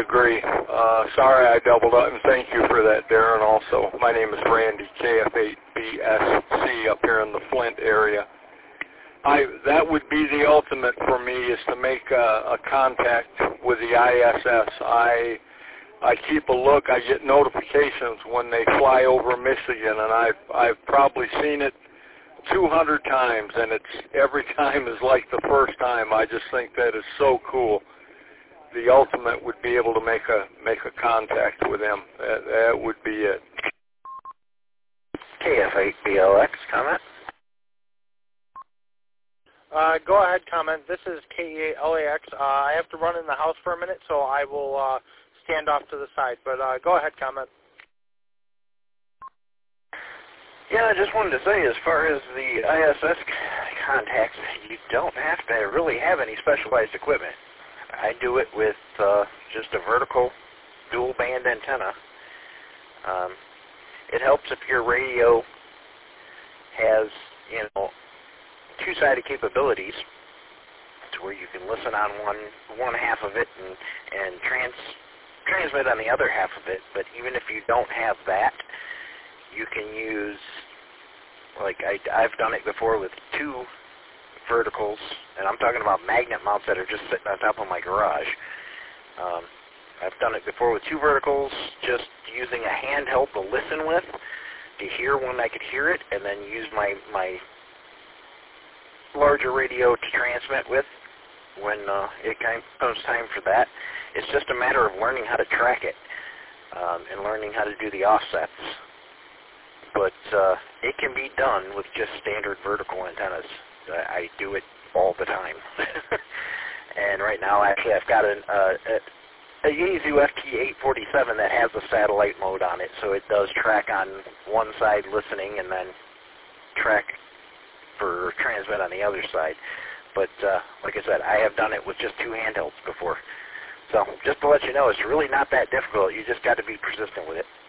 agree. Sorry I doubled up, and thank you for that, Darren, also. My name is Randy, KF8BSC, up here in the Flint area. That would be the ultimate for me, is to make a contact with the ISS. I keep a look. I get notifications when they fly over Michigan, and I've probably seen it 200 times, and every time is like the first time. I just think that is so cool. The ultimate would be able to make a contact with them. That would be it. KF8BLX, comment? Go ahead, comment. This is KE8LAX. I have to run in the house for a minute, so I will stand off to the side. But go ahead, comment. Yeah, I just wanted to say, as far as the ISS contacts, you don't have to really have any specialized equipment. I do it with just a vertical dual-band antenna. It helps if your radio has, two-sided capabilities, to where you can listen on one half of it and transmit on the other half of it. But even if you don't have that, you can use, like I've done it before with two verticals, and I'm talking about magnet mounts that are just sitting on top of my garage. I've done it before with two verticals, just using a handheld to listen with, to hear when I could hear it, and then use my larger radio to transmit with when it comes time for that. It's just a matter of learning how to track it and learning how to do the offsets. But it can be done with just standard vertical antennas. I do it all the time. And right now, actually, I've got a Yaesu FT847 that has a satellite mode on it, so it does track on one side listening and then track for transmit on the other side. But like I said, I have done it with just two handhelds before. So just to let you know, it's really not that difficult. You just got to be persistent with it.